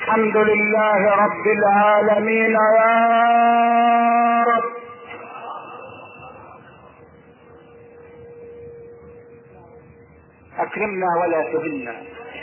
الحمد لله رب العالمين يا رب. اكرمنا ولا تهنا،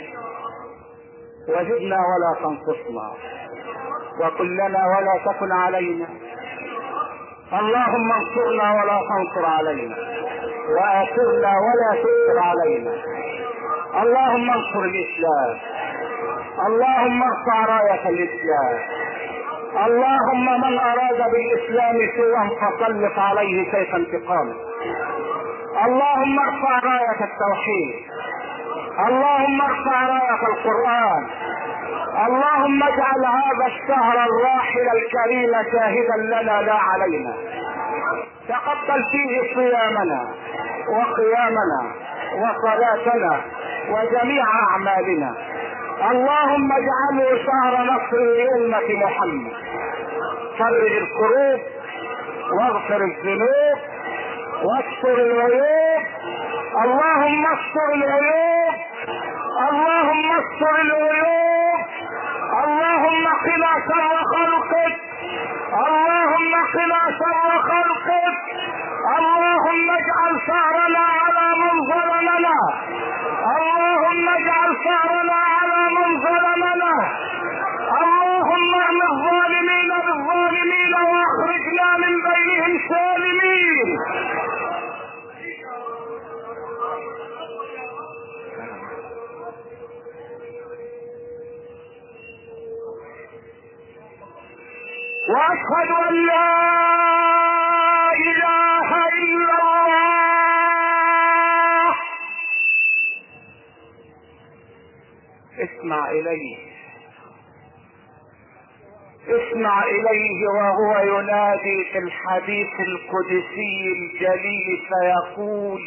وزدنا ولا تنقصنا، وكلنا ولا تكن علينا. اللهم انصرنا ولا تنصر علينا، وآثرنا ولا تؤثر علينا. اللهم انصر الاسلام، اللهم ارفع راية الاسلام. اللهم من اراد بالاسلام سوءا فسلط عليه سيف انتقامه. اللهم ارفع راية التوحيد، اللهم ارفع راية القرآن. اللهم اجعل هذا الشهر الراحل الكريم شاهدا لنا لا علينا. تقبل فيه صيامنا وقيامنا وصلاتنا وجميع اعمالنا. اللهم اجعله شهر نصر لأمة محمد. فرج الكروب واغفر الذنوب واستر العيوب. اللهم استر العيوب، اللهم استر العيوب. اللهم قنا شر خلقك، اللهم قنا شر خلقك. اللهم اجعل ثارنا على من ظلمنا، اللهم اجعل ثارنا على من ظلمنا. اللهم اعن الظالمين بالظالمين واخرجنا من بينهم سالمين. واشهد ان لا اله الا الله. اسمع اليه، اسمع اليه وهو ينادي في الحديث القدسي الجليل فيقول: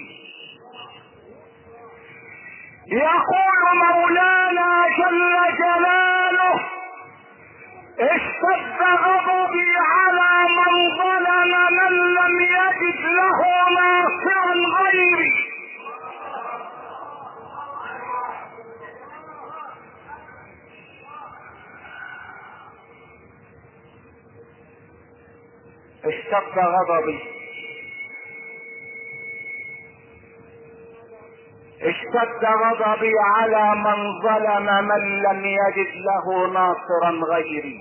يقول مولانا جل جلاله: اشتد غضبي على من ظلم من لم يجد له ناصرا غيري. اشتد غضبي، اشتد غضبي على من ظلم من لم يجد له ناصرا غيري،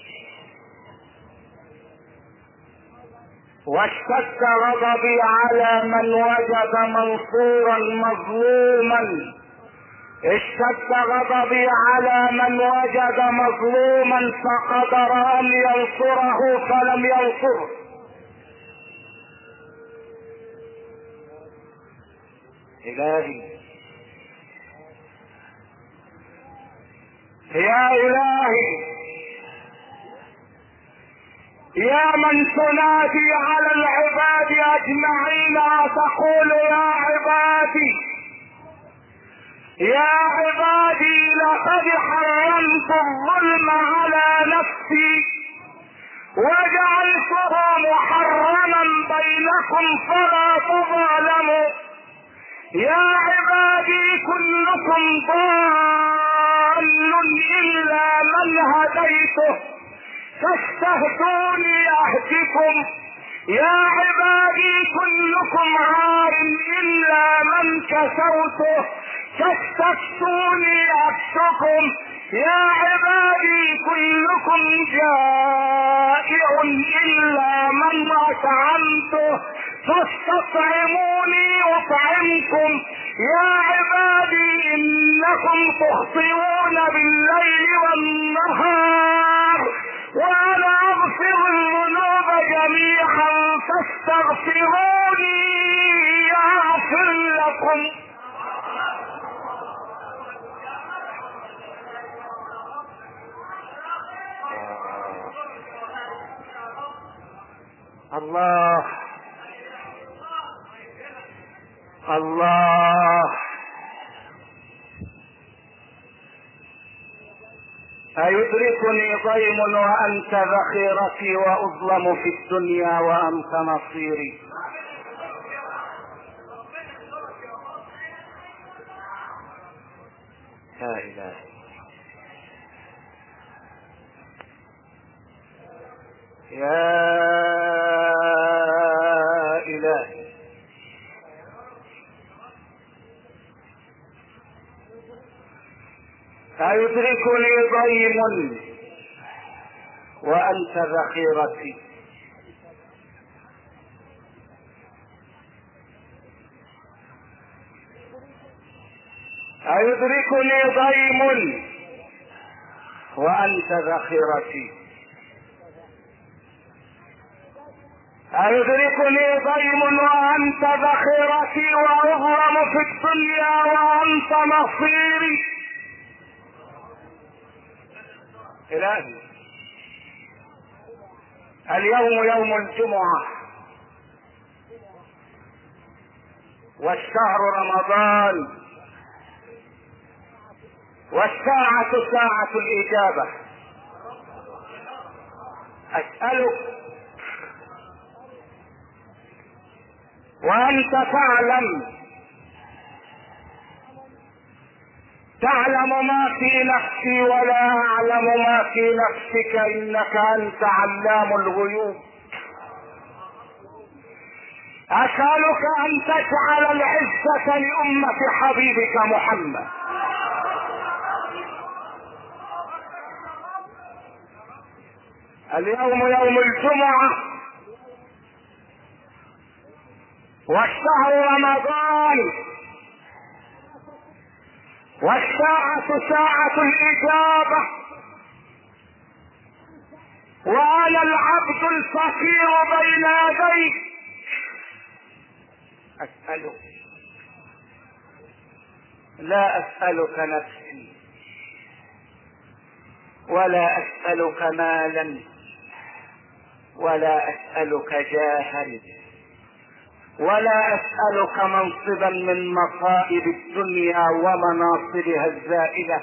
واشتد غضبي على من وجد منصورا مظلوما. اشتد غضبي على من وجد مظلوما فقدر ان ينصره فلم ينصره. الهي يا الهي يا من تنادي على العباد اجمعين وتقول: يا عبادي يا عبادي لقد حرمت الظلم على نفسي وجعلته محرما بينكم فلا تظالموا. يا عبادي كلكم ضال الا من هديته فاستهدوني اهدكم. يا عبادي كلكم عار الا من كسوته فاستكسوني اكسكم. يا عبادي كلكم جائع الا من اطعمته فاستطعموني اطعمكم. يا عبادي انكم تخطئون بالليل والنهار وانا اغفر الذنوب جميعا فاستغفروني اغفر لكم. الله الله. أيدركني ضيم وأنت ذخيرتي وأظلم في الدنيا وأنت نصيري. لا إله. يا إلهي أيدركني ضيم وأنت ذخيرتي، أيدركني ضيم وأنت ذخيرتي، أيدركني ضيم وأنت ذخيرتي، وأظلم في الدنيا وأنت نصيري. إلهي اليوم يوم الجمعة والشهر رمضان والساعة ساعة الإجابة. أسألك وأنت تعلم ما في نفسي ولا أعلم ما في نفسك، إنك أنت علام الغيوب. أسألك أن تجعل العزة لأمة حبيبك محمد. اليوم يوم الجمعة والشهر رمضان والساعة ساعة الإجابة، وأنا العبد الفقير بين يديك. أسألك، لا أسألك نفسي ولا أسألك مالا ولا أسألك جاها ولا أسألك منصبا من مصائب الدنيا ومناصبها الزائلة.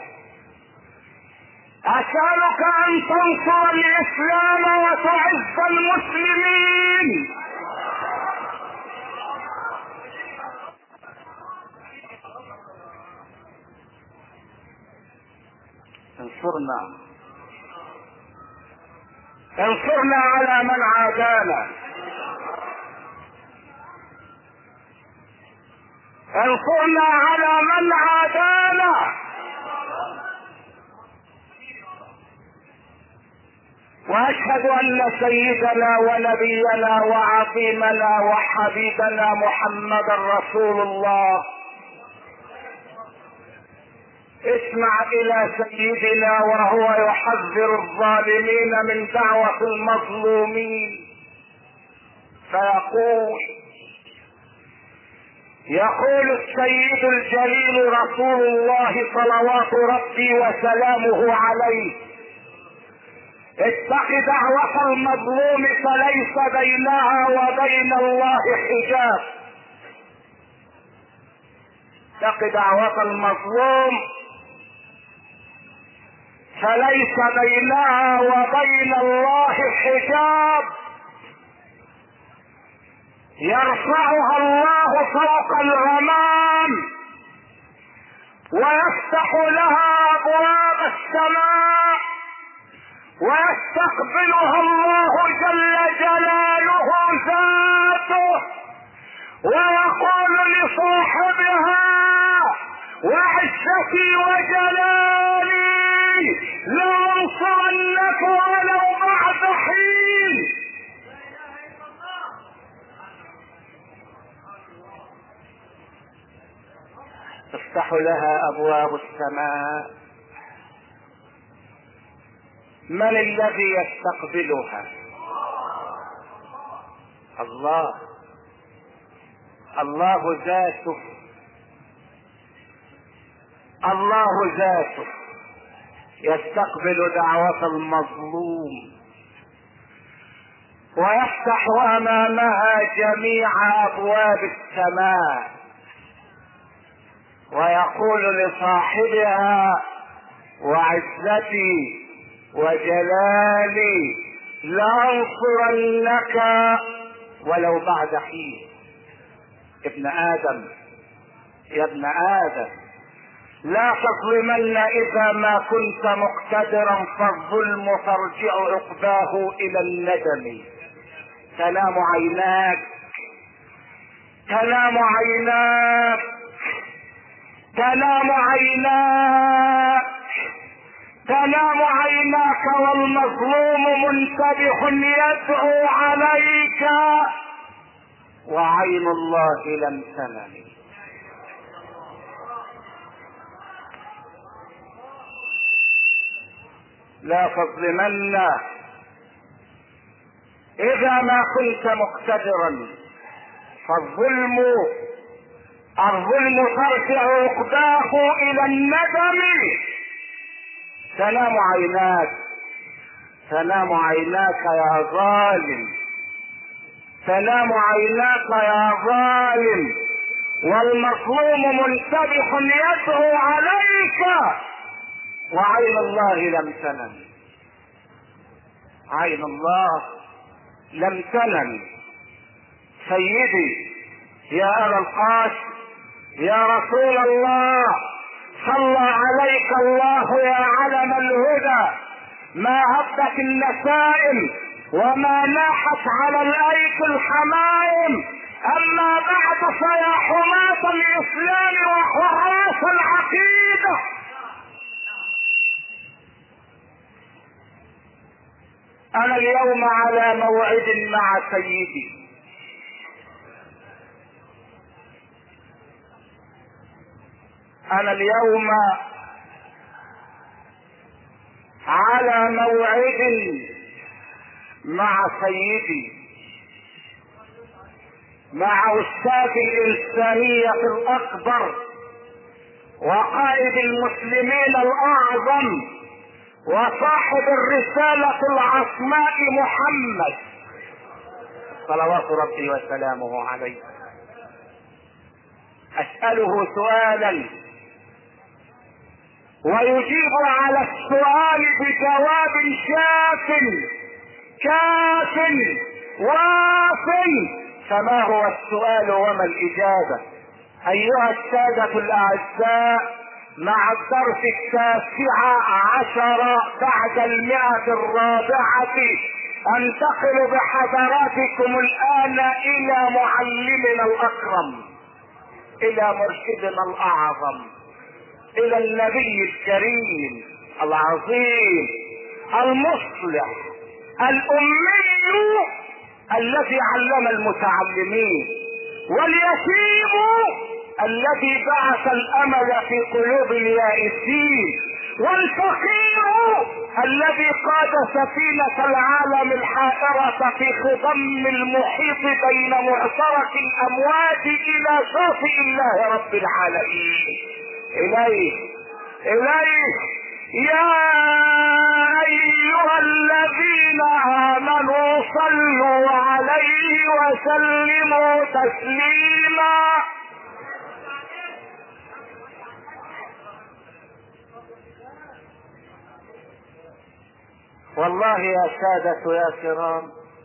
أسألك أن تنصر الإسلام وتعز المسلمين. انصرنا على من عادانا، انصرنا على من عادانا. واشهد ان سيدنا ونبينا وعظيمنا وحبيبنا محمدا رسول الله. اسمع الى سيدنا وهو يحذر الظالمين من دعوة المظلومين، يقول السيد الجليل رسول الله صلوات ربي وسلامه عليه: اتق دعوة المظلوم فليس بينها وبين الله حجاب. اتق دعوة المظلوم فليس بينها وبين الله حجاب، يرفعها الله فوق الغمام ويفتح لها ابواب السماء ويستقبلها الله جل جلاله ذاته ويقول لصاحبها: وعزتي وجلالي لأنصرنك ولو بعد حين. تفتح لها ابواب السماء. من الذي يستقبلها؟ الله ذاته، الله ذاته يستقبل دعوة المظلوم ويفتح امامها جميع ابواب السماء ويقول لصاحبها: وعزتي وجلالي لأنصرنك ولو بعد حين. ابن آدم، يا ابن آدم، لا تظلمن اذا ما كنت مقتدرا، فالظلم ترجع عقباه الى الندم. تنام عيناك، تنام عيناك، تنام عيناك، تنام عيناك والمظلوم منتبه يدعو عليك، وعين الله لم تنم. لا تظلمن اذا ما كنت مقتدرا، فالظلم ترجع عقباه الى الندم. تنام عيناك، تنام عيناك يا ظالم، تنام عيناك يا ظالم، والمظلوم منتبه يدعو عليك، وعين الله لم تنم. عين الله لم تنم. سيدي يا أبا القاسم، يا رسول الله، صلى عليك الله يا علم الهدى، ما هبت النسائم وما ناحت على الايك الحمائم، اما بعد فيا حماة الاسلام وحراس العقيدة، انا اليوم على موعد مع سيدي، انا اليوم على موعد مع سيدي، مع استاذ الانسانية الاكبر وقائد المسلمين الاعظم وصاحب الرسالة العصماء محمد صلوات ربي وسلامه عليه. اسأله سؤالا ويجيب على السؤال بجواب شاف كاف واف. فما هو السؤال وما الإجابة؟ أيها السادة الأعزاء، مع الدرس 19 بعد 100 انتقل بحضراتكم الآن إلى معلمنا الأكرم، إلى مرشدنا الأعظم، إلى النبي الكريم العظيم المصلح الأمي الذي علم المتعلمين، واليتيم الذي بعث الأمل في قلوب اليائسين، والفقير الذي قاد سفينة العالم الحائرة في خضم المحيط بين معصرة الأمواج إلى شاطئ الله رب العالمين. إليه يا أيها الذين آمنوا صلوا عليه وسلموا تسليما. والله يا سادة يا كرام،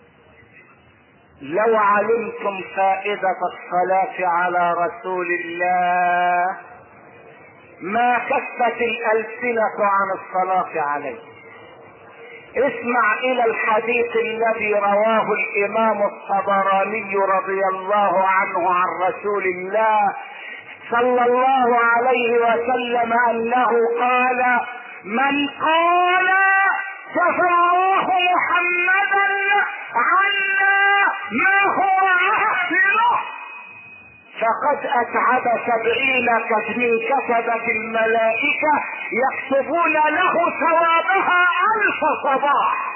لو علمتم فائدة الصلاة على رسول الله ما كفت الألسنة عن الصلاة عليه. اسمع إلى الحديث الذي رواه الإمام الطبراني رضي الله عنه عن رسول الله صلى الله عليه وسلم أنه قال: من قال شفى الله محمدا عنا ما هو أحسنه فقد أتعب 70 من كتبة الملائكة يكتبون له ثوابها 1000 صباح.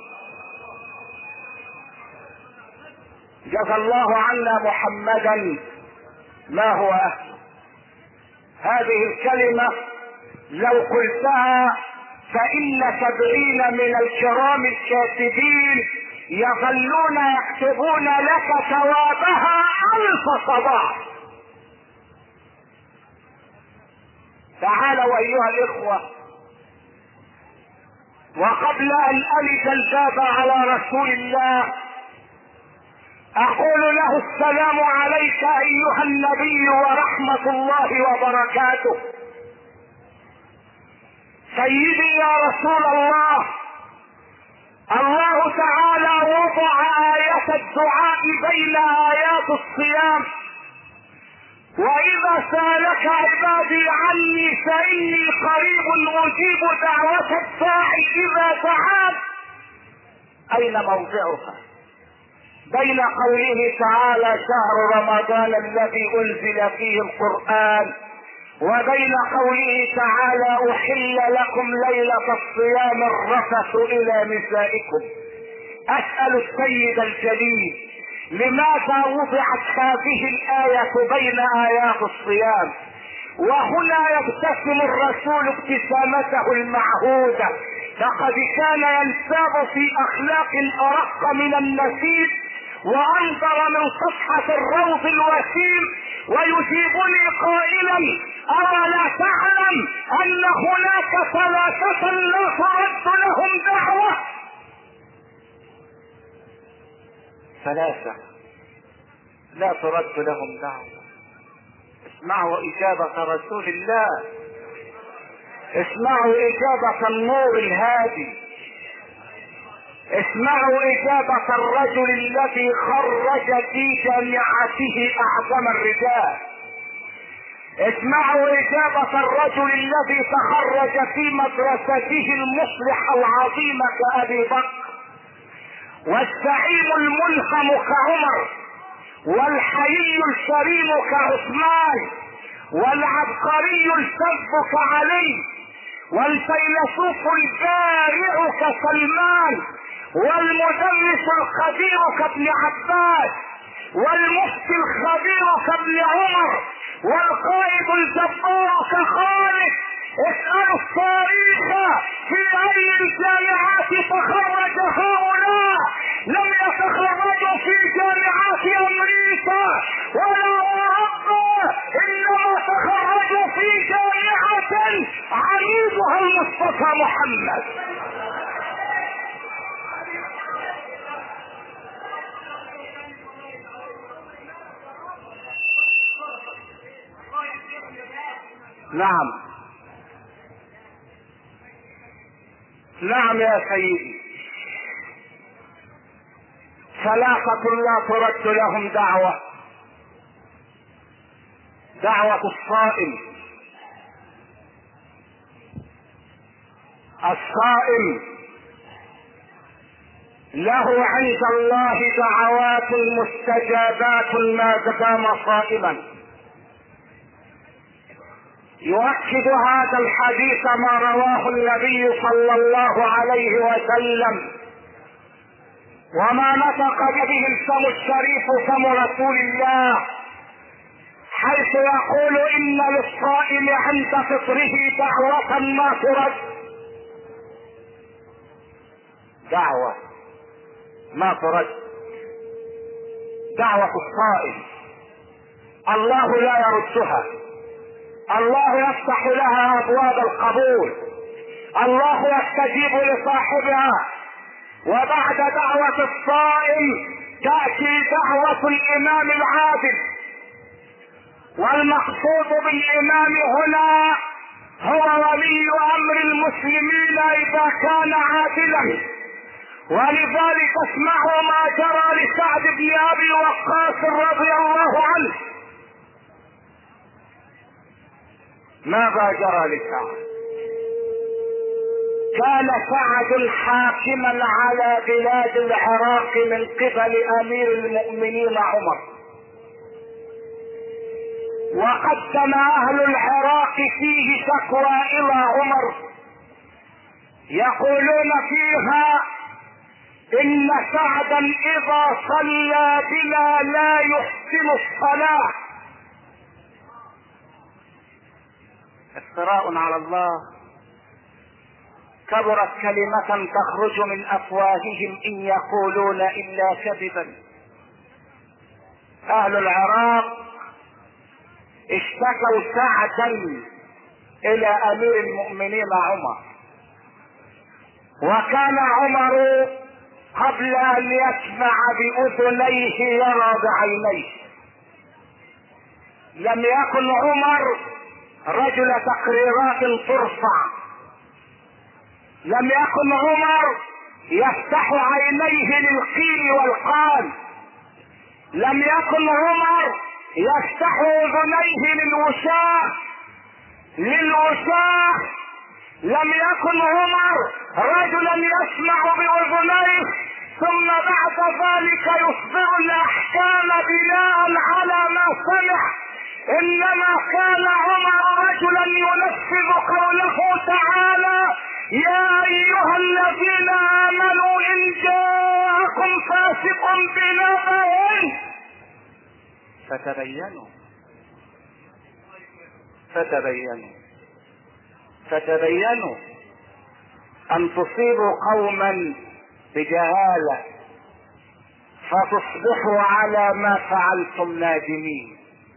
جزى الله عنا محمدا ما هو أهله. هذه الكلمة لو قلتها فإن 70 من الكرام الكاتبين يظلون يكتبون لك ثوابها 1000 صباح. تعالوا أيها الإخوة، وقبل أن ألج الباب على رسول الله أقول له: السلام عليك أيها النبي ورحمة الله وبركاته. سيدي يا رسول الله، الله تعالى وضع آية الدعاء بين آيات الصيام، وإذا سألك عبادي عني فإني قريب أجيب دعوة الداع إذا دعان. أين موضعها؟ بين قوله تعالى شهر رمضان الذي أنزل فيه القرآن، وبين قوله تعالى أحل لكم ليلة الصيام الرفث إلى نسائكم. أسأل السيد الجليل لماذا وضعت هذه الآية بين آيات الصيام؟ وهنا يبتسم الرسول ابتسامته المعهودة، فقد كان ينساب في أخلاق أرق من النسيم وأنظر من صفحة الروض الوسيم، ويجيبني قائلا أولا تعلم أن هناك ثلاثة لا ترد لهم دعوة؟ ثلاثة لا ترد لهم دعوة. اسمعوا إجابة رسول الله، اسمعوا إجابة النور الهادي، اسمعوا إجابة الرجل الذي خرج في جامعته أعظم الرجال، اسمعوا إجابة الرجل الذي تخرج في مدرسته المصلحة العظيمة كأبي بكر، والزعيم الملهم كعمر، والحيي الكريم كعثمان، والعبقري الفذ كعلي، والفيلسوف البارع كسلمان، والمدرس الخبير كابن عباس، والمفتي الخبير كابن عمر، والقائد الجبار كخالد. اسألوا التاريخ في أي الجامعات تخرج هؤلاء؟ لم يتخرجوا في جامعات أمريكا ولا أوروبا، إنما تخرجوا في جامعة عميدها المصطفى محمد. نعم نعم يا سيدي، ثلاثة لا ترد لهم دعوة. دعوة الصائم، الصائم له عند الله دعوات مستجابات ما دام صائما. يؤكد هذا الحديث ما رواه النبي صلى الله عليه وسلم وما نطق به الفم الشريف فم رسول الله، حيث يقول إن للصائم عند فطره دعوة ما ترد. دعوة ما ترد، دعوة الصائم الله لا يردها، الله يفتح لها أبواب القبول، الله يستجيب لصاحبها. وبعد دعوة الصائم تأتي دعوة الإمام العادل، والمقصود بالإمام هنا هو ولي أمر المسلمين إذا كان عادلا. ولذلك اسمعوا ما جرى لسعد بن أبي وقاص رضي الله عنه. ماذا جرى لسعد؟ كان سعد حاكما على بلاد العراق من قبل امير المؤمنين عمر، وقدم اهل العراق فيه شكوى الى عمر يقولون فيها ان سعدا اذا صلى بنا لا يحسن الصلاة. افتراء على الله، كبرت كلمة تخرج من افواههم ان يقولون الا كذبا. اهل العراق اشتكوا سعدا الى امير المؤمنين عمر، وكان عمر قبل ان يسمع باذنيه يرى بعينيه. لم يكن عمر رجل تقريرات ترفع لم يكن عمر يفتح عينيه للقيل والقال، لم يكن عمر يفتح اذنيه للوشاح، لم يكن عمر رجلا يسمع باذنيه ثم بعد ذلك يصدر الاحكام بناء على ما سمع، انما كان عمر رجلا ينفذ قوله تعالى: يا ايها الذين امنوا ان جاءكم فاسق بنبأ فتبينوا ان تصيبوا قوما بجهالة فتصبحوا على ما فعلتم نادمين.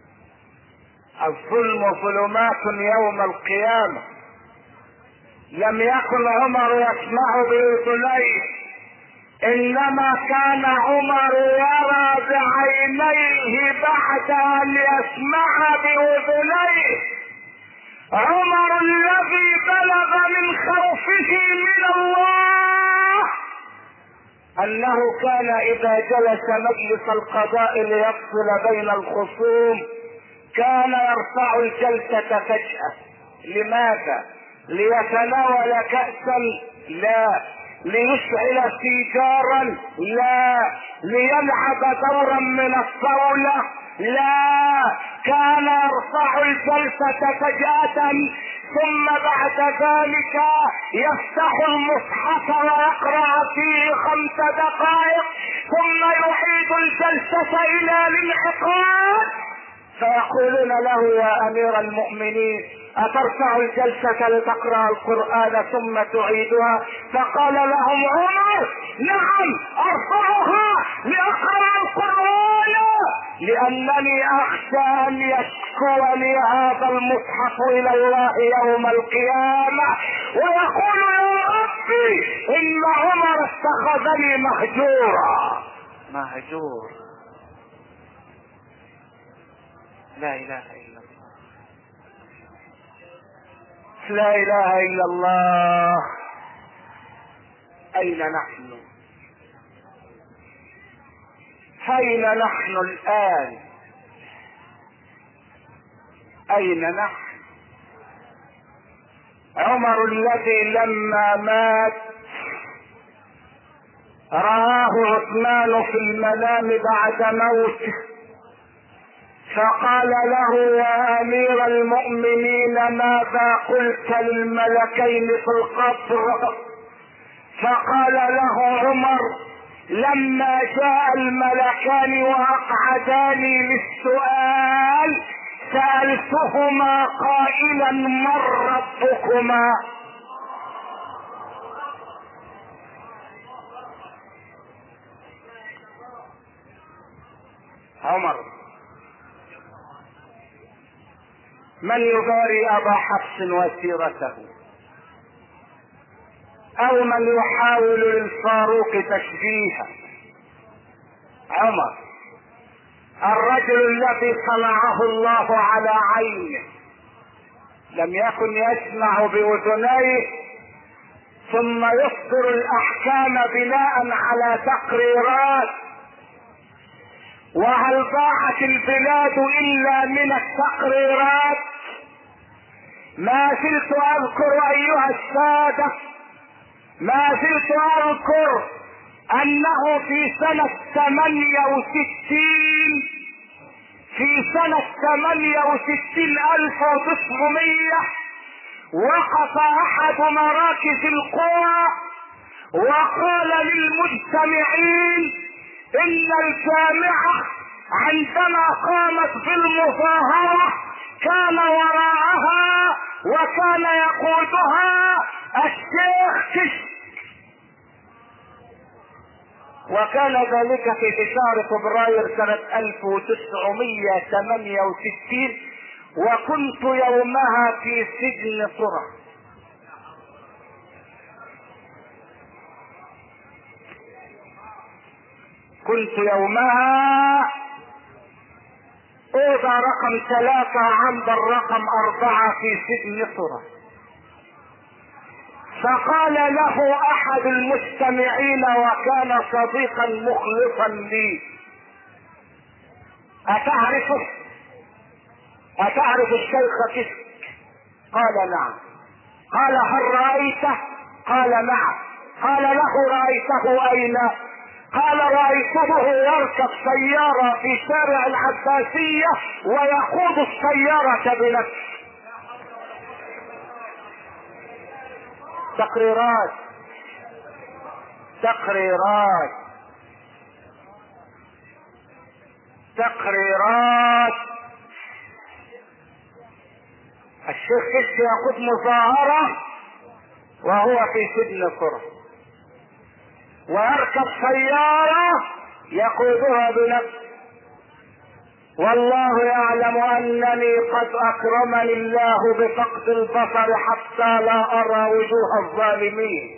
الظلم ظلمات يوم القيامة. لم يكن عمر يسمع باذنيه، انما كان عمر يرى بعينيه بعد ان يسمع باذنيه. عمر الذي بلغ من خوفه من الله انه كان اذا جلس مجلس القضاء ليفصل بين الخصوم كان يرفع الجلسة فجأة. لماذا؟ ليتناول كأسا؟ لا. ليشعل سيجارا؟ لا. ليلعب دورا من الطاولة؟ لا. كان يرفع الجلسة فجأة ثم بعد ذلك يفتح المصحف ويقرأ فيه 5 دقائق ثم يعيد الجلسة الى الانعقاد، فيقولون له: يا امير المؤمنين اترفع الجلسة لتقرأ القرآن ثم تعيدها؟ فقال لهم عمر: نعم ارفعها لاقرأ القرآن، لانني اخشى ان يشكو لي هذا المصحف الى الله يوم القيامة ويقول: يا ربي ان عمر اتخذني مهجورا. لا اله الا الله، لا اله الا الله. اين نحن؟ اين نحن الان؟ اين نحن؟ عمر الذي لما مات رآه عثمان في المنام بعد موته فقال له: يا امير المؤمنين ماذا قلت للملكين في القبر؟ فقال له عمر: لما جاء الملكان واقعداني للسؤال سألتهما قائلا: من ربكما؟ عمر. من يباري ابا حفص وسيرته؟ او من يحاول للفاروق تشبيها؟ عمر الرجل الذي صنعه الله على عينه، لم يكن يسمع باذنيه ثم يصدر الاحكام بناء على تقريرات. وهل ضاعت البلاد الا من التقريرات؟ ما زلت اذكر ايها السادة، ما زلت اذكر انه في سنة 68 1900 وقف احد مراكز القوى وقال للمجتمعين ان الجامعة عندما قامت بالمظاهرة كان وراءها وكان يقودها الشيخ كشك، وكان ذلك في شهر فبراير سنة 1968 وكنت يومها في سجن صرة. كنت يومها اوضى رقم 3 عند الرقم 4 في سجن صرة. فقال له احد المستمعين وكان صديقا مخلصا لي: اتعرف الشيخ كسك؟ قال نعم. قال: هل رأيته؟ قال نعم. قال له: رأيته اين؟ قال: رأيته يركب سيارة في شارع العباسية ويقود السيارة بنفسه. تقريرات تقريرات تقريرات. الشيخ كشك يقود مظاهرة وهو في سجن قرى، ويركب سيارة يقودها بنفسه. والله يعلم انني قد اكرمني الله بفقد البصر حتى لا ارى وجوه الظالمين،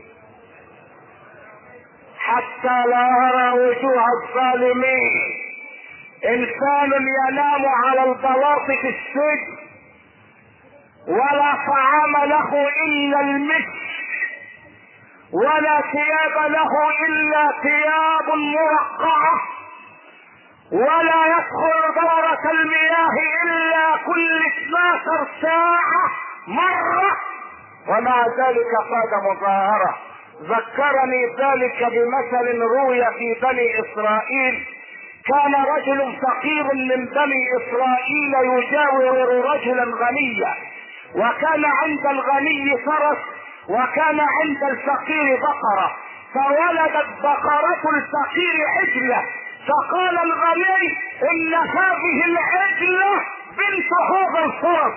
حتى لا ارى وجوه الظالمين. انسان ينام على البلاط في السجن ولا طعام له الا المسك، ولا ثياب له الا ثياب مرقعة، ولا يدخل دورة المياه الا كل 12 ساعة مرة، ومع ذلك قاد مظاهرة. ذكرني ذلك بمثل روي في بني اسرائيل. كان رجل فقير من بني اسرائيل يجاور رجلا غنيا، وكان عند الغني فرس وكان عند الفقير بقرة، فولدت بقرة الفقير عجلة، فقال الغني: ان هذه العجلة بنت هذا الفرس.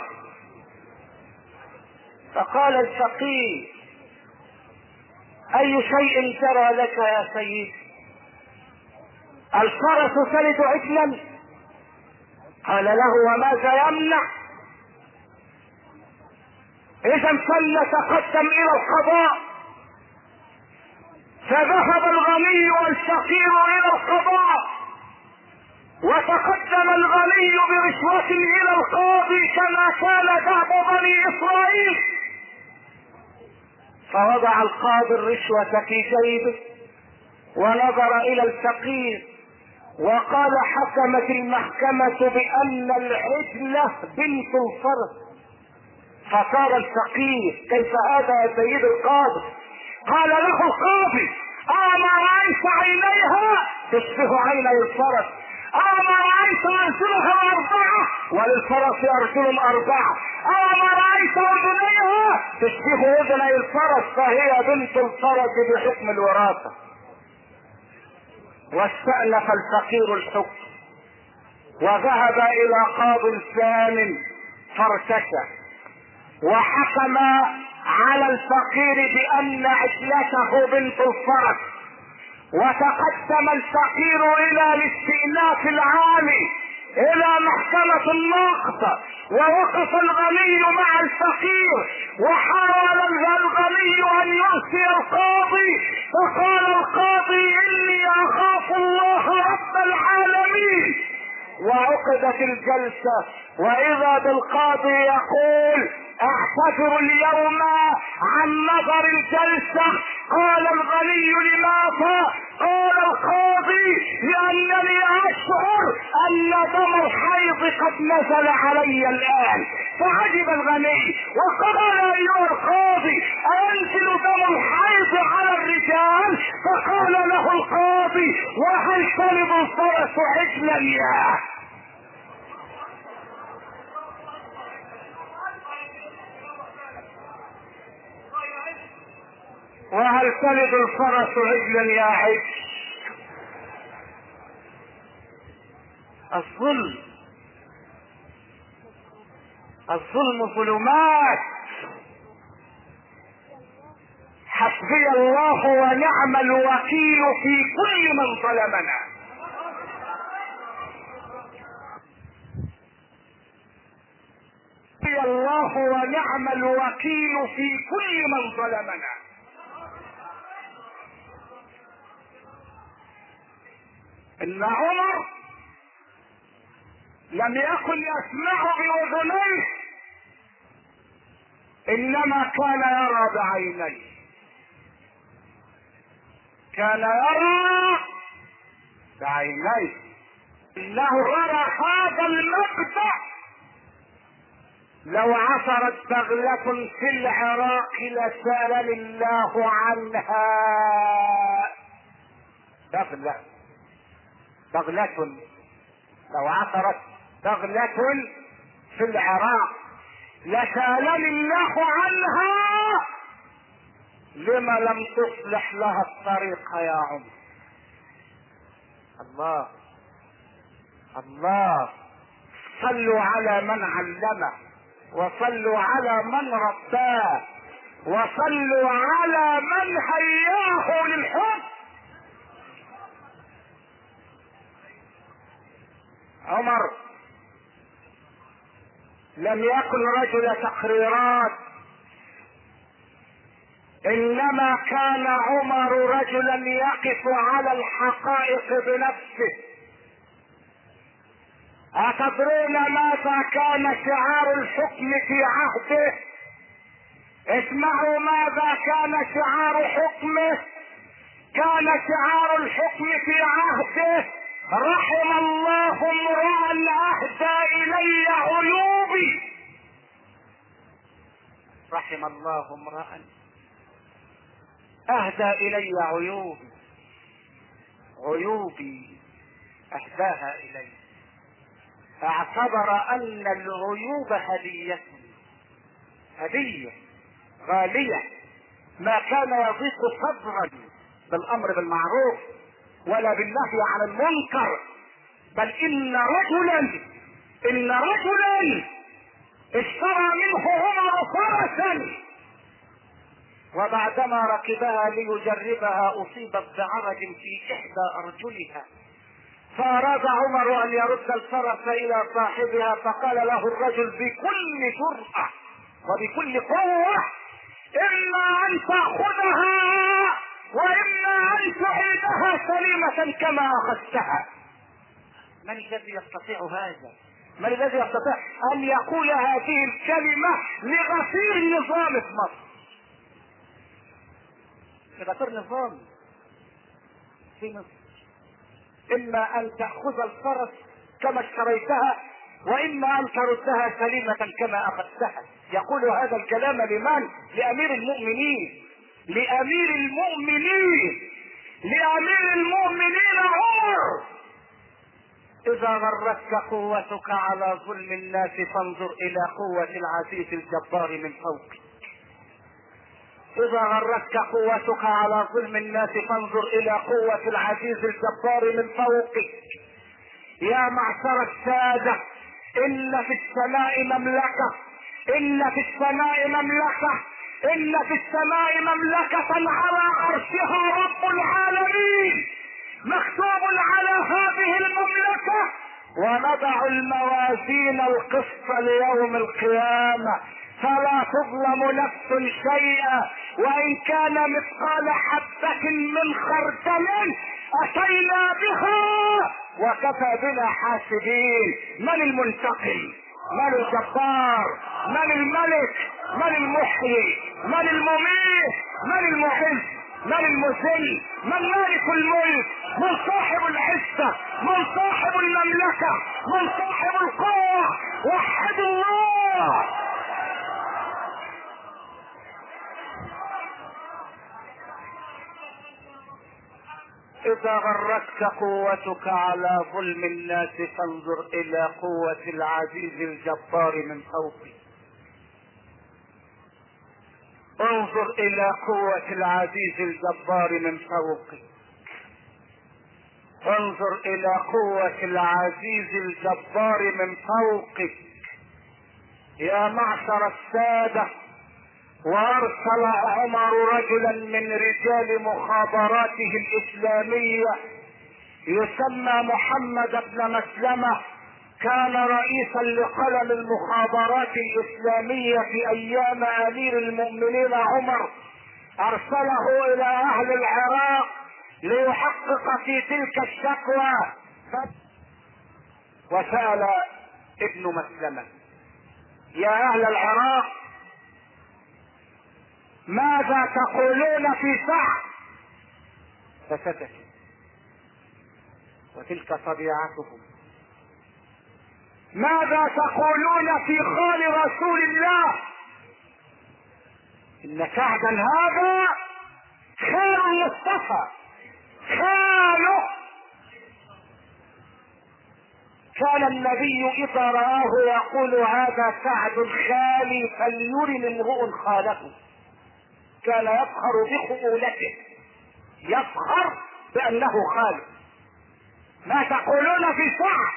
فقال الفقير: اي شيء جرى لك يا سيدي؟ الفرس تلد عجلا؟ قال له: وماذا يمنع؟ اذا فلنتقدم الى القضاء. فذهب الغني والفقير الى القضاء، وتقدم الغني برشوة الى القاضي كما كان دأب بني اسرائيل. فوضع القاضي الرشوة في جيبه ونظر الى الفقير وقال: حكمت المحكمة بان العجلة بنت الفرس. فصار الفقير: كيف هذا يا سيد القاضي؟ قال له القاضي: اما رأيت عينيها تشبه عيني الفرس؟ اما رأيت ارجلها 4 وللفرس ارجل 4؟ اما رأيت اذنيها تشبه اذني الفرس؟ فهي بنت الفرس بحكم الوراثة. واستأنف الفقير الحكم وذهب الى قاض ثامن فارتشى وحكم على الفقير بان عجلته بنت الفرس. وتقدم الفقير الى الاستئناف العالي الى محكمة النقض، ووقف الغني مع الفقير وحاول الغني ان يرسي القاضي، فقال القاضي: اني اخاف الله رب العالمين. وعقدت الجلسة واذا بالقاضي يقول: اعتذر اليوم عن نظر الجلسة. قال الغني: لماذا؟ قال القاضي: لانني اشعر ان دم الحيض قد نزل علي الان. فعجب الغني وقال: ايها القاضي، اينزل دم الحيض على الرجال؟ فقال له القاضي: وهل تلد الفرس عجلا يا؟ وهل تلد الفرس عجلا يا عجل؟ الظلم ظلمات. حسبي الله ونعم الوكيل في كل من ظلمنا. حسبي الله ونعم الوكيل في كل من ظلمنا. ان عمر لم يكن يسمع باذنيه، انما كان يرى بعينيه. كان يرى بعينيه انه يرى هذا المبدأ لو عثرت بغلة في العراق لسأل الله عنها. بغلة لو عثرت بغلة في العراق لسألني الله عنها لما لم تصلح لها الطريق يا عمر. الله الله. صلوا على من علمه، وصلوا على من رباه، وصلوا على من هياه للحب. عمر لم يكن رجل تقريرات، انما كان عمر رجلا يقف على الحقائق بنفسه. أتدرون ماذا كان شعار الحكم في عهده؟ اسمعوا ماذا كان شعار حكمه. كان شعار الحكم في عهده: رحم الله امرأ اهدى الي عيوبي. رحم الله امرأ اهدى الي عيوبي اهداها الي. اعتبر ان العيوب هدية غالية. ما كان يضيق صدرا بالامر بالمعروف ولا بالنهي عن المنكر، بل ان رجلا اشترى منه عمر فرسا، وبعدما ركبها ليجربها اصيبت بعرج في احدى ارجلها، فاراد عمر ان يرد الفرس الى صاحبها، فقال له الرجل بكل جرأة وبكل قوة: اما ان تأخذها واما ان تعيدها سليمة كما اخذتها. من الذي يستطيع هذا؟ من الذي يستطيع ان يقول هذه الكلمة لغفير نظام في مصر؟ لغفير نظام في مصر: اما ان تأخذ الفرس كما اشتريتها واما ان تردها سليمة كما اخذتها. يقول هذا الكلام لمن؟ لامير المؤمنين، لامير المؤمنين عمر. اذا غرتك قوتك على ظلم الناس فانظر الى قوة العزيز الجبار من فوقك. اذا غرتك قوتك على ظلم الناس فانظر الى قوة العزيز الجبار من فوقك. يا معشر السادة، ان في السماء مملكة، ان في السماء مملكة على عرشها رب العالمين، مكتوب على هذه المملكة: ونضع الموازين القسط ليوم القيامة فلا تظلم نفس شيئا وان كان مثقال حبة من خردل اتينا بها وكفى بنا حاسبين. من المنتقم؟ من الجبار؟ من الملك؟ من المحيي؟ من المميت؟ من المعز؟ من المذل؟ من مالك الملك؟ من صاحب العزة؟ من صاحب المملكة؟ من صاحب القوة؟ وحد الله. اذا غرتك قوتك على ظلم الناس فانظر الى قوة العزيز الجبار من فوقك. انظر الى قوة العزيز الجبار من فوقك. انظر الى قوة العزيز الجبار من فوقك. يا معشر السادة، وارسل عمر رجلا من رجال مخابراته الاسلامية يسمى محمد بن مسلمة، كان رئيسا لقلم المخابرات الاسلامية في ايام امير المؤمنين عمر. ارسله الى اهل العراق ليحقق في تلك الشكوى، وسأل ابن مسلمة: يا اهل العراق، ماذا تقولون في سعد فسكت. وتلك طبيعتهم. ماذا تقولون في خال رسول الله؟ إن سعدا هذا خال المصطفى، خاله. كان النبي إذا رآه يقول هذا سعد خالي فليرن امرؤ خاله. كان يفخر بخؤولته، يفخر بأنه خاله. ما تقولون في سعد؟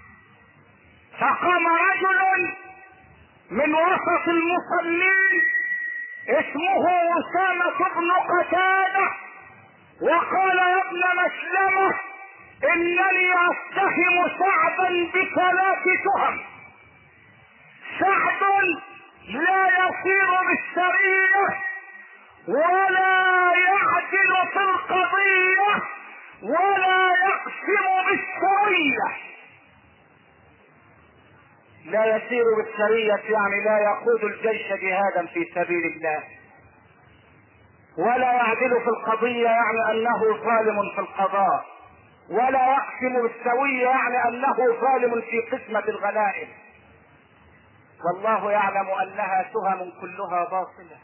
فقام رجل من وسط المصلين اسمه أسامة بن قتادة وقال يا ابن مسلمة إنني أتهم سعدا بثلاث تهم. سعد لا يسير بالسرية ولا يعدل في القضية ولا يقسم بالسرية. لا يسير بالسرية يعني لا يقود الجيش جهادا في سبيل الله، ولا يعدل في القضية يعني أنه ظالم في القضاء، ولا يقسم بالسوية يعني أنه ظالم في قسمة الغنائم. والله يعلم أنها تهم كلها باطلة،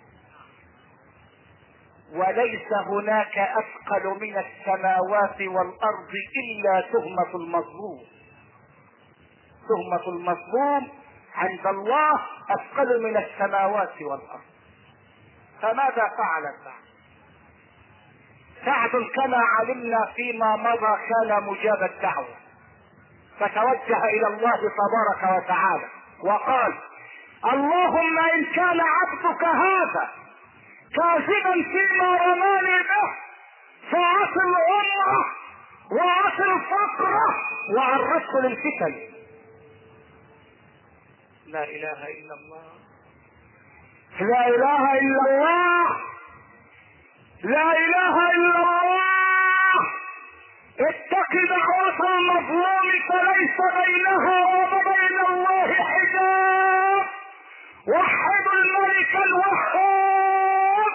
وليس هناك أثقل من السماوات والأرض إلا تهمة المظلوم. تهمة المظلوم عند الله أثقل من السماوات والأرض. فماذا فعل سعد؟ سعد كما علمنا فيما مضى كان مجاب الدعوة، فتوجه إلى الله تبارك وتعالى وقال اللهم إن كان عبدك هذا كاذبا فيما رماني به فأصل عمره وأصل فقره وعرضه للفتن. لا إله إلا الله، لا إله إلا الله، لا إله إلا الله. اتق دعوة المظلوم فليس بينها وبين الله حجاب. وحد الملك الوهاب.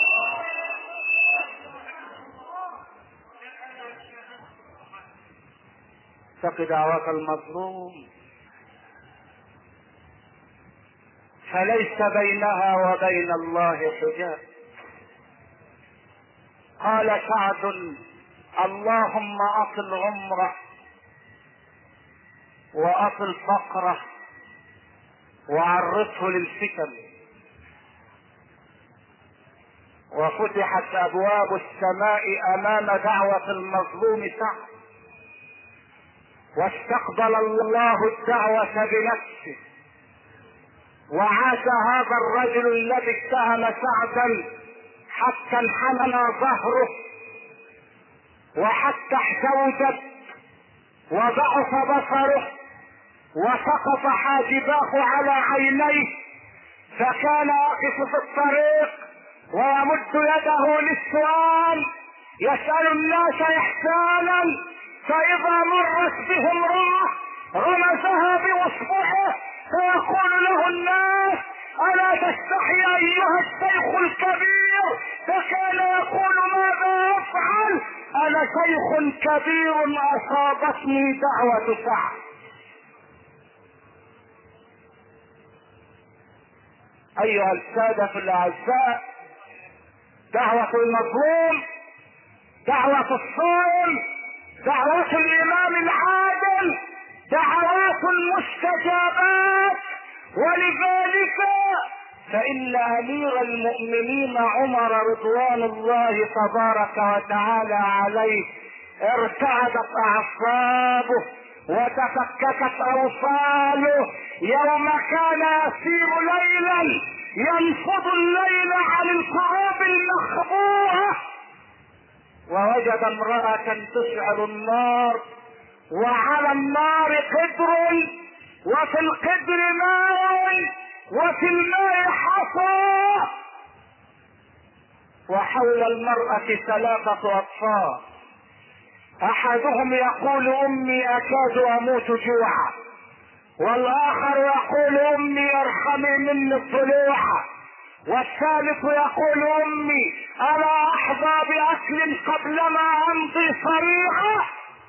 اتق دعوة المظلوم فليس بينها وبين الله حجاب. قال سعد اللهم أطل عمره وأطل فقره وعرضه للفتن. وفتحت أبواب السماء أمام دعوة المظلوم سعد، واستقبل الله الدعوة بنفسه، وعاش هذا الرجل الذي اتهم سعدا حتى انحنى ظهره وحتى احتوجت وضعف بصره وسقط حاجباه على عينيه، فكان يقف في الطريق ويمد يده للسؤال، يسأل الناس إحسانا، فإذا مرت به امرأة رمزها بإصبعه فيقول له الناس ألا تستحي أيها الشيخ الكبير؟ فكان يقول ماذا أفعل؟ أنا شيخ كبير أصابتني دعوة سعد. أيها السادة الأعزاء، دعوة المظلوم، دعوة الصائم، دعوة الإمام العادل، دعوات المستجابات. ولذلك فإن أمير المؤمنين عمر رضوان الله تبارك وتعالى عليه ارتعدت أعصابه وتفككت أوصاله يوم كان يسير ليلا ينفض الليل عن القعوب المخبوءة، ووجد امرأة تشعل النار، وعلى النار قدر، وفي القدر ماء، وفي الماء حصى، وحول المرأة 3 أطفال، أحدهم يقول أمي أكاد أموت جوعا، والآخر يقول أمي ارحمي مني الضلوع، والثالث يقول أمي ألا أحظى بأكل قبلما أمضي صريعة.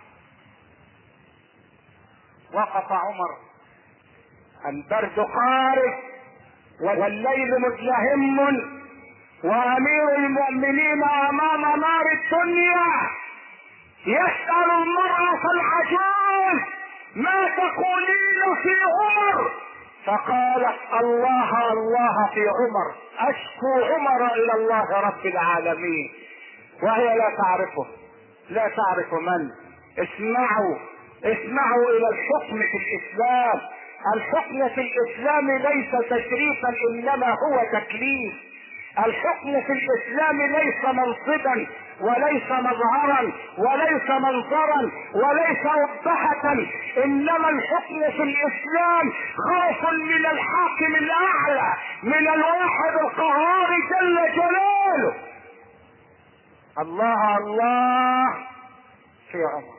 وقف عمر، البرد قارس والليل مزدهم، وأمير المؤمنين أمام نار الدنيا يسأل المرأة العجوز: ما تقولين في عمر؟ فقالت: الله الله في عمر، أشكو عمر إلى الله رب العالمين. وهي لا تعرفه، لا تعرف من. اسمعوا إلى الحكم في الإسلام. الحكم في الإسلام ليس تشريفا، إنما هو تكليف. الحكم في الإسلام ليس منصبا وليس مظهرا وليس منظرا وليس وضحة، إنما الحكم في الإسلام خوف من الحاكم الأعلى، من الواحد القهار جل جلاله. الله الله في عمر.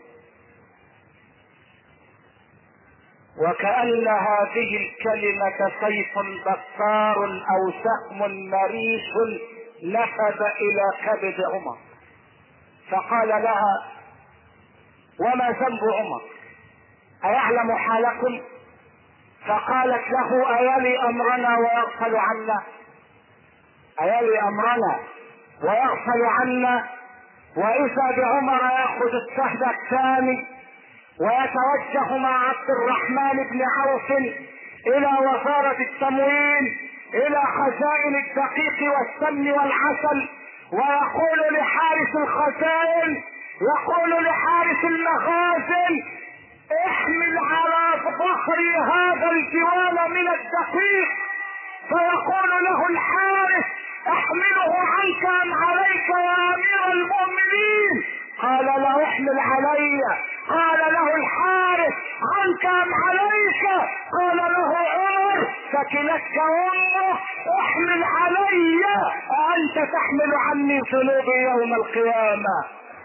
وكأن هذه الكلمة سيف بصار أو سهم مريش نفذ إلى كبد عمر. فقال لها: وما ذنب عمر؟ أيعلم حالكم؟ فقالت له: أيلي أمرنا ويغفل عنا؟ أيلي أمرنا ويغفل عنا؟ وإذا بعمر يأخذ السهم الثاني ويتوجه مع عبد الرحمن بن عوف إلى وزارة التموين، إلى خزائن الدقيق والسمن والعسل، ويقول لحارس الخزائن، يقول لحارس المخازن: احمل على ظهري هذا الجوال من الدقيق. فيقول له الحارس: احمله عنك ام عليك يا امير المؤمنين؟ قال: لا احمل علي. قال له الحارس: عنك ام عليك؟ قال له عمر: ثكلتك امك، احمل علي، أأنت تحمل عني ذنوبي يوم القيامة؟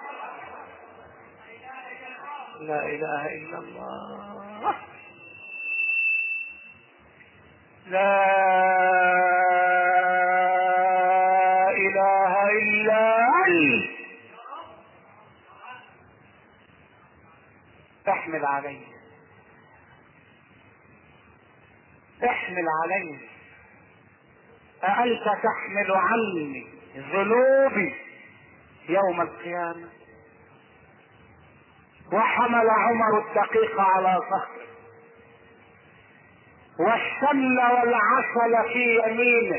لا اله الا الله، لا اله الا انت. احمل علي، احمل علي، أأنت تحمل عني ذنوبي يوم القيامة؟ وحمل عمر الدقيق على ظهره والسمن والعسل في يمينه،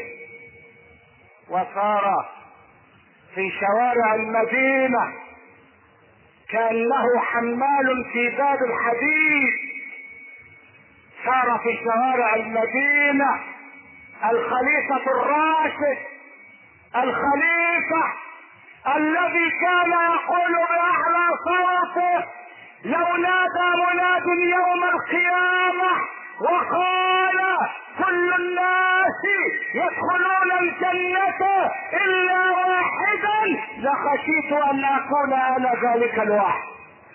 وصار في شوارع المدينة كأنه حمال في باب الحديد. صار في شوارع المدينة الخليفة الراشد، الخليفة الذي كان يقول بأعلى صوته: لو نادى مناد يوم القيامة وقال: كل الناس يدخلون الجنة إلا واحدا، لخشيت أن أكون أنا ذلك الواحد.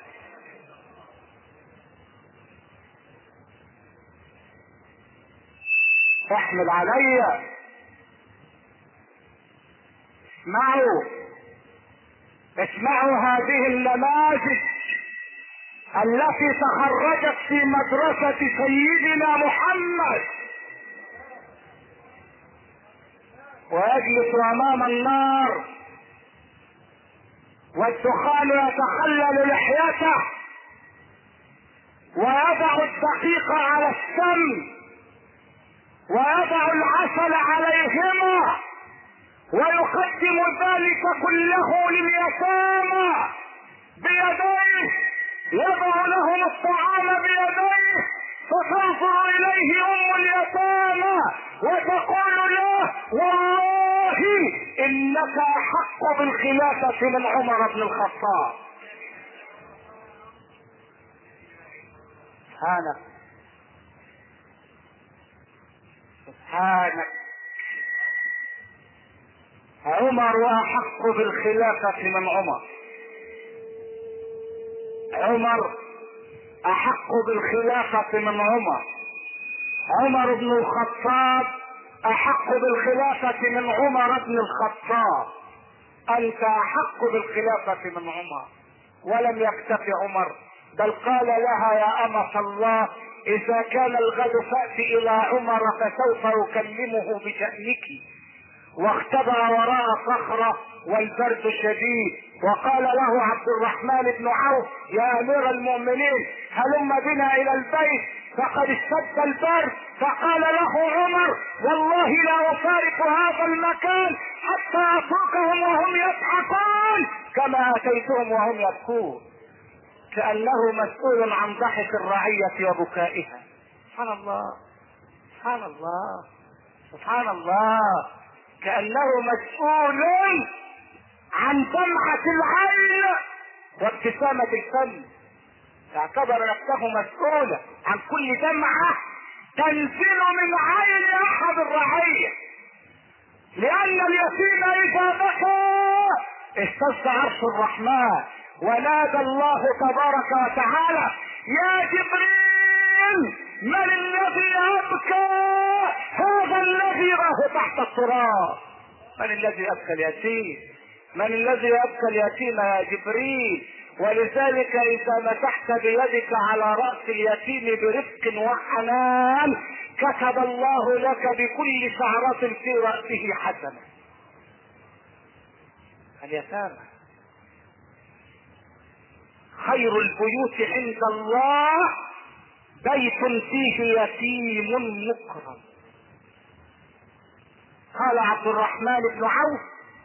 احمل علي. اسمعوا هذه النماذج التي تخرجت في مدرسة سيدنا محمد، ويجلس امام النار والدخان يتخلل لحيته، ويضع الدقيق على السم ويضع العسل عليهما، ويقدم ذلك كله لليتامى بيديه، يضع لهم الطعام بيديه، فتنظر اليه ام اليتامى وتقول له: والله انك احق بالخلافة من عمر بن الخطاب. سبحانك، عمر احق بالخلافة من عمر، عمر احق بالخلافة من عمر، عمر بن الخطاب احق بالخلافة من عمر بن الخطاب. انت احق بالخلافة من عمر. ولم يكتف عمر، بل قال لها يا أمة الله اذا كان الغد فأت الى عمر فسوف اكلمه بشأنك. واختبأ وراء صخرة والبرد شديد، وقال له عبد الرحمن بن عوف يا امير المؤمنين هلم بنا الى البيت فقد اشتد البرد. فقال له عمر والله لا افارق هذا المكان حتى اتركهم وهم يضحكون كما اتيتهم وهم يبكون. كأنه مسؤول عن ضحك الرعية وبكائها. سبحان الله سبحان الله سبحان الله. كأنه مسؤول عن دمعة العين وابتسامة الفم. اعتبر نفسه مسؤولا عن كل دمعة تنزل من عين احد الرعية، لان اليتيم اذا بكى اهتز عرش الرحمن. ونادى الله تبارك وتعالى يا جبريل من الذي ابكى هذا الذي راه تحت التراب. من الذي ابكى اليتيم؟ من الذي ابكى اليتيم يا جبريل؟ ولذلك اذا مسحت بيدك على رأس اليتيم برفق وحنان كتب الله لك بكل شعرة في رأسه حسنة. اليتامى خير البيوت عند الله بيت فيه يتيم مكرم. قال عبد الرحمن بن عوف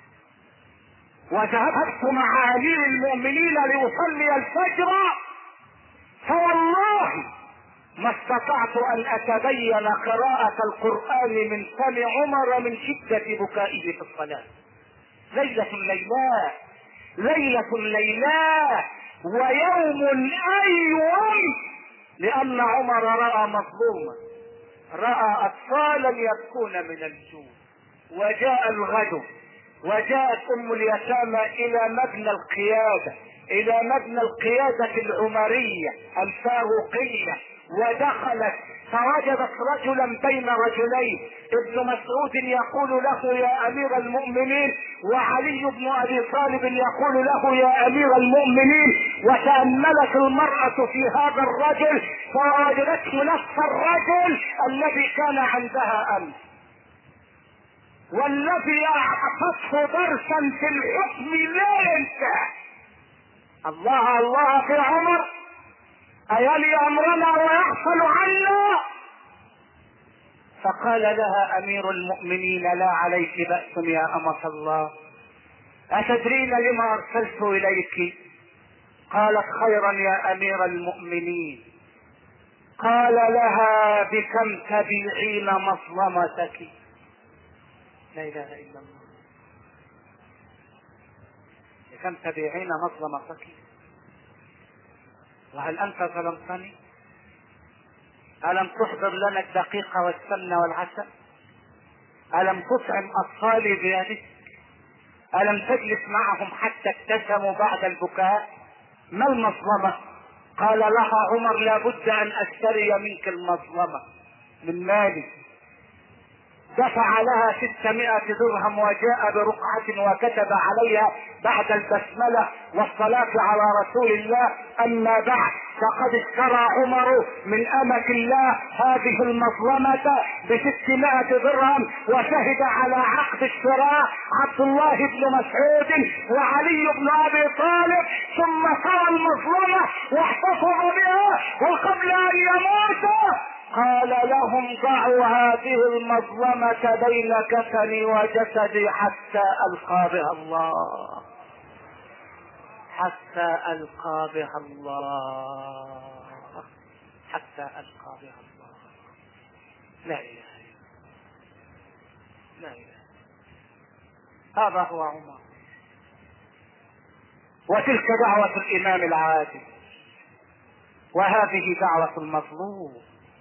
وذهبت مع امير المؤمنين لاصلي الفجر فوالله ما استطعت ان اتبين قراءة القرآن من فم عمر من شدة بكائه في الصلاة. ليلة ليلاه ليلة ليلاه ويوم ايوم، لان عمر رأى مظلوما، رأى اطفالا يبكون من الجوع. وجاء الغد وجاءت ام اليتامى الى مبنى القيادة، الى مبنى القيادة العمرية الفاروقية، ودخلت فوجدت رجلا بين رجلين، ابن مسعود يقول له يا امير المؤمنين وعلي بن ابي طالب يقول له يا امير المؤمنين. وتأملت المرأة في هذا الرجل فوجدته نفس الرجل الذي كان عندها امس، والذي اعطته درسا في الحكم لا ينساه. الله الله في عمر ايلي امرنا ويغفل عنا. فقال لها امير المؤمنين لا عليك بأس يا امة الله، اتدرين لما ارسلت اليك؟ قالت خيرا يا امير المؤمنين. قال لها بكم تبيعين مظلمتك؟ لا اله الا الله. بكم تبيعين مظلمتك؟ وهل انت ظلمتني؟ الم تحضر لنا الدقيق والسمن والعسل؟ الم تطعم اطفالي بيدك؟ الم تجلس معهم حتى ابتسموا بعد البكاء؟ ما المظلمة؟ قال لها عمر لابد ان اشتري منك المظلمة من مالي. دفع لها 600 درهم وجاء برقعة وكتب عليها بعد البسملة والصلاة على رسول الله أما بعد فقد اشترى عمر من أمة الله هذه المظلمة ب600 درهم، وشهد على عقد الشراء عبد الله بن مسعود وعلي بن أبي طالب، ثم شرى المظلمة واحتفظ بها، وقبل أن يموت قال لهم ضعوا هذه المظلمة بين كفني وجسدي حتى ألقى بها الله، حتى ألقى بها الله، حتى ألقى بها الله. لا إله لا إله. هذا هو عمر، وتلك دعوة الإمام العادل، وهذه دعوة المظلوم،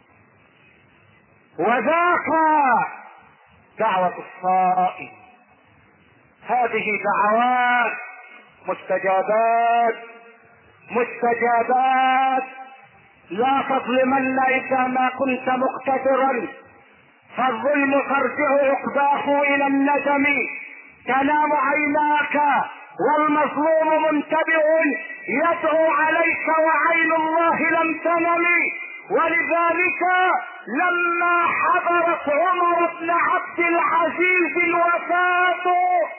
وذاك دعوة الصائم. هذه دعوات مستجابات مستجابات. لا تظلمن إذا ما كنت مقتدرا، فالظلم ترجع عقباه إلى الندم. تنام عيناك والمظلوم منتبه يدعو عليك وعين الله لم تنم. ولذلك لما حضرت عمر بن عبد العزيز الوفاة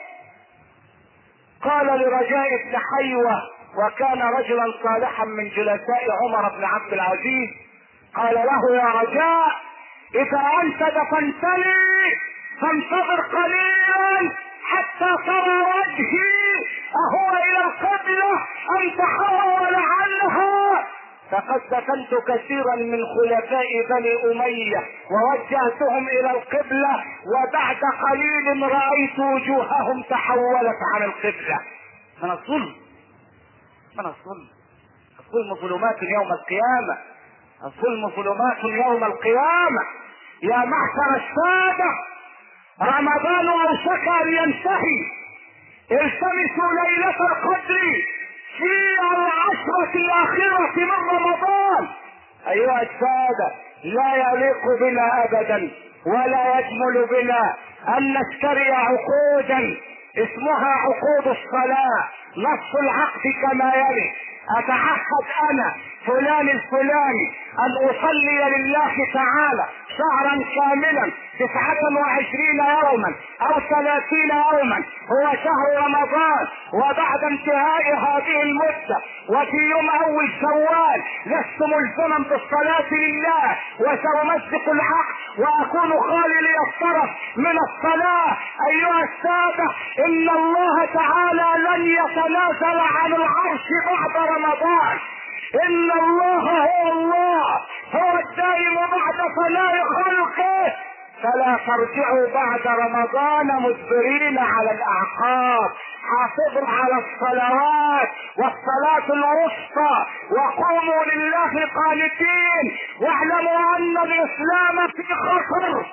قال لرجاء بن حيوة، وكان رجلا صالحا من جلساء عمر بن عبد العزيز، قال له: يا رجاء، اذا انت دفنتني فانتظر قليلا حتى ترى وجهي اهو الى القبلة ام تحول عنها، فقد دفنت كثيرا من خلفاء بني امية ووجهتهم الى القبلة، وبعد قليل رأيت وجوههم تحولت عن القبلة. من الظلم، من الظلم. الظلم ظلمات يوم القيامة، الظلم ظلمات يوم القيامة. يا معشر السادة، رمضان اوشك ان ينتهي، التمسوا ليلة القدر في العشرة الاخيرة من رمضان. ايها السادة، لا يليق بنا ابدا ولا يجمل بنا ان نشتري عقودا اسمها عقود الصلاة. نص العقد كما يلي: اتعهد انا فلان الفلاني ان اصلي لله تعالى شهرا كاملا 29 يوما او 30 يوما، هو شهر رمضان، وبعد انتهاء هذه المدة وفي يوم اول شوال لست ملزما بالصلاة لله، وسأمزق العقد واكون خالي الطرف من الصلاة. ايها السادة، ان الله تعالى لن يتنازل عن العرش بعد رمضان. ان الله هو الله، هو الدائم بعد فناء خلقه، فلا ترجعوا بعد رمضان مدبرين على الاعقاب. حافظوا على الصلوات والصلاة الوسطى وقوموا لله قانتين، واعلموا ان الاسلام في خطر.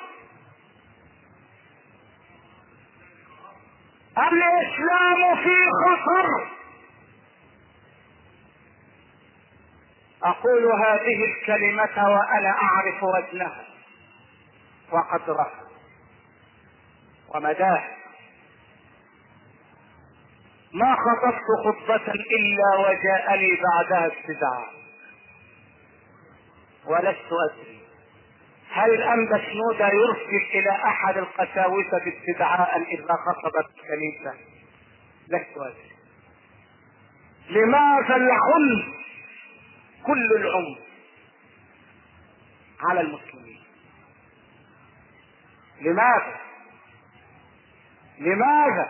الاسلام في خطر. اقول هذه الكلمة وانا اعرف وزنها وقدرها ومداها. ما خطبت خطبة الا وجاءني بعدها استدعاء، ولست ادري هل الانبا شنودة يرسل الى احد القساوسة استدعاء اذا خطبت الكنيسة؟ لست ادري. لماذا العنف، كل العنف على المسلمين؟ لماذا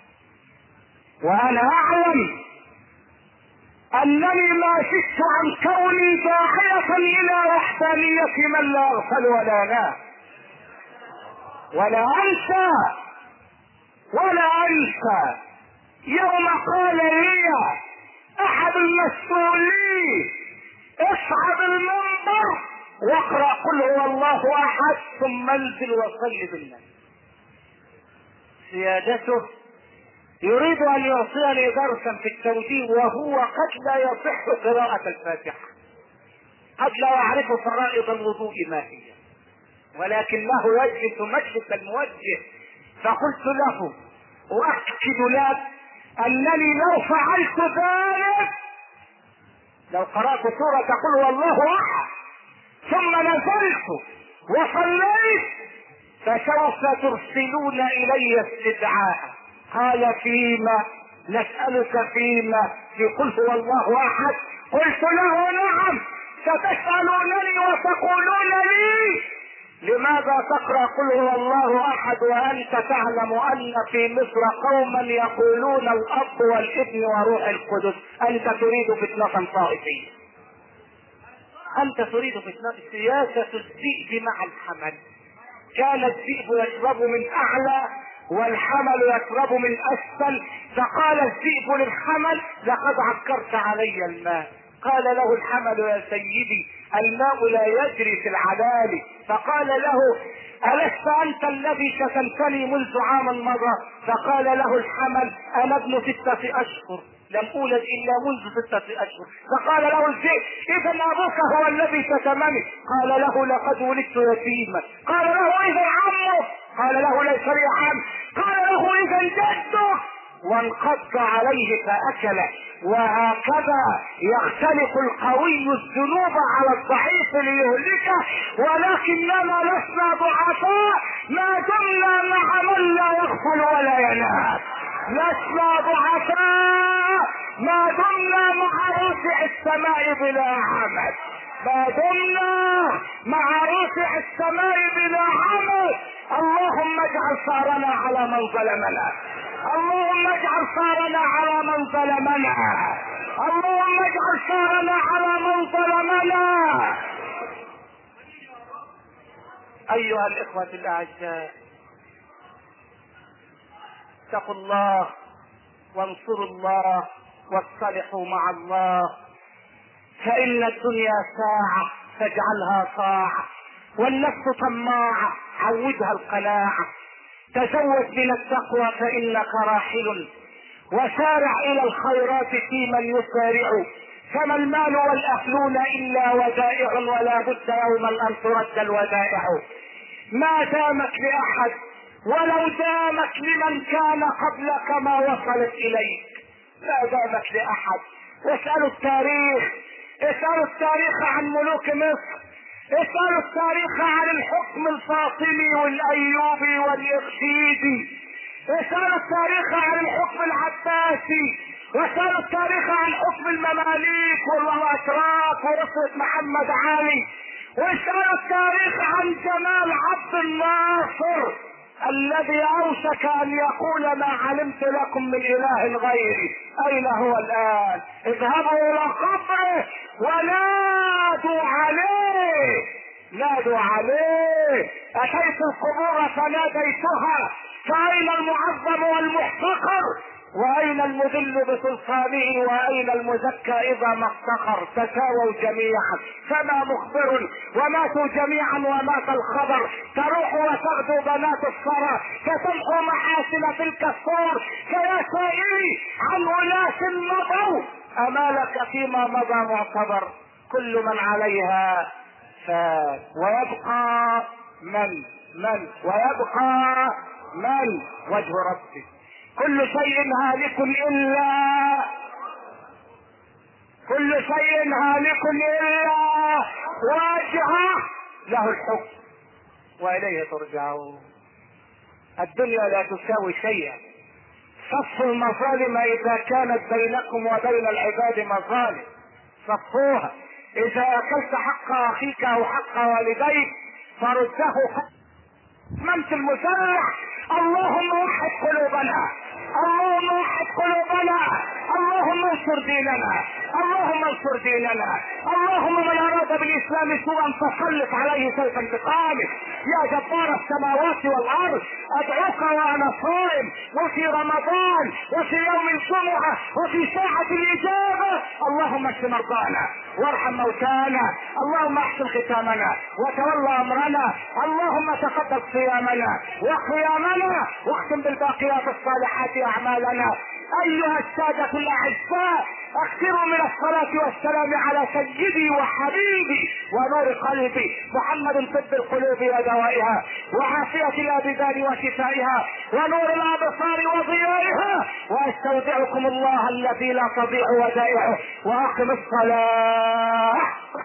وانا اعلم انني ما شئت عن كوني داعية الى وحدانية من لا اغفل ولا نام ولا انسى يوم قال لي احد المسؤولين: اصعد المنبر واقرأ قل هو الله احد ثم انزل وصل بالناس. سيادته يريد ان يعطيني درسا في التوجيه، وهو قد لا يصح قراءة الفاتحة، قد لا يعرف فرائض الوضوء ما هي، ولكنه يجلس مجلس الموجه. فقلت له: اؤكد لك انني لو فعلت ذلك، لو قرأت سورة قل هو الله احد ثم نزلت وصليت فسوف ترسلون الي استدعاء. قال: فيما؟ نسألك فيما؟ في قل هو الله احد. قلت له: نعم، ستسألونني وتقولون لي: لماذا تقرأ قل هو الله احد وانت تعلم ان في مصر قوما يقولون الاب والابن وروح القدس؟ انت تريد فتنة طائفية، انت تريد فتنة. سياسة الذئب مع الحمل. كان الذئب يشرب من اعلى والحمل يشرب من اسفل، فقال الذئب للحمل: لقد عكرت علي الماء. قال له الحمل: يا سيدي، الماء لا يجري في العلالي. فقال له: ألست أنت الذي شتمتني منذ عام مضى؟ فقال له الحمل: أنا ابن 6 أشهر، لم أولد إلا منذ 6 أشهر. فقال له الذئب: إذا أبوك هو الذي شتمني. قال له: لقد ولدت يتيما. قال له: إذا عمه. قال له: ليس لي عم. قال له: اذا جده وانقض عليه فاكله. وهكذا يختلف القوي الذنوب على الضعيف ليهلكه، ولكننا لسنا ضعفاء ما دمنا مع من لا يغفل ولا ينام. لسنا ضعفاء ما دمنا مع رافع السماء بلا عمد، ما دمنا مع رافع السماء بلا عمد. اللهم اجعل ثارنا على من ظلمنا، اللهم اجعل ثارنا على من ظلمنا، اللهم اجعل ثارنا على من ظلمنا. ايها الاخوة الاعزاء، اتقوا الله وانصروا الله واصطلحوا مع الله، فان الدنيا ساعة فاجعلها طاعة، والنفس طماعة عودها القناعة. تزود من التقوى فانك راحل، وسارع الى الخيرات في من يسارع، فما المال والاهلون الا ودائع، ولا بد يوما ان ترد الودائع. ما دامت لاحد ولو دامت لمن كان قبلك ما وصلت اليك، ما دامت لاحد. اسالوا التاريخ، اسالوا التاريخ عن ملوك مصر، اسألوا التاريخ عن الحكم الفاطمي والايوبي والاغشيدي، اسألوا التاريخ عن الحكم العباسي، واسألوا التاريخ عن حكم المماليك والاتراك ورثة محمد علي، واسألوا التاريخ عن جمال عبد الناصر الذي اوشك ان يقول ما علمت لكم من اله غيري. اين هو الان؟ اذهبوا الى قبره ونادوا عليه، نادوا عليه. اتيت القبور فناديتها، فاين المعظم والمحتقر؟ واين المذل بسلطانه؟ واين المزكى اذا ما افتقر؟ تساووا جميعا، فما مخبر وماتوا جميعا ومات الخبر. تروح وتغدو بنات الثرى، فتمحو محاسن تلك الصور. فيا سائلي عن اناس مضوا، امالك فيما مضى معتبر. كل من عليها فات، ويبقى ويبقى من؟ وجه ربي. كل شيء هالك إلا وجهه، له الحكم وإليه ترجعون. الدنيا لا تساوي شيئا. صفوا المظالم إذا كانت بينكم وبين العباد مظالم، صفوها. إذا أكلت حق أخيك أو حق والديك فرده. منت المسلح. اللهم وحد قلوبنا، اللهم وحد قلوبنا، اللهم انصر ديننا، اللهم انصر ديننا. اللهم من اراد بالاسلام سوءا فسلط عليه سيف انتقامه. يا جبار السماوات والارض، ادعوك وانا صائم، وفي رمضان، وفي يوم الجمعه، وفي ساعه الاجابه. اللهم اشف مرضانا وارحم موتانا، اللهم احسن ختامنا وتولى امرنا، اللهم تقبل صيامنا وقيامنا، واختم بالباقيات الصالحات اعمالنا. ايها السادة الاعزاء، اكثروا من الصلاة والسلام على سيدي وحبيبي ونور قلبي محمد، طب القلوب ودوائها، وعافية الابدان وشفائها، ونور الابصار وضيائها. واستودعكم الله الذي لا تضيع ودائعه، واقم الصلاة.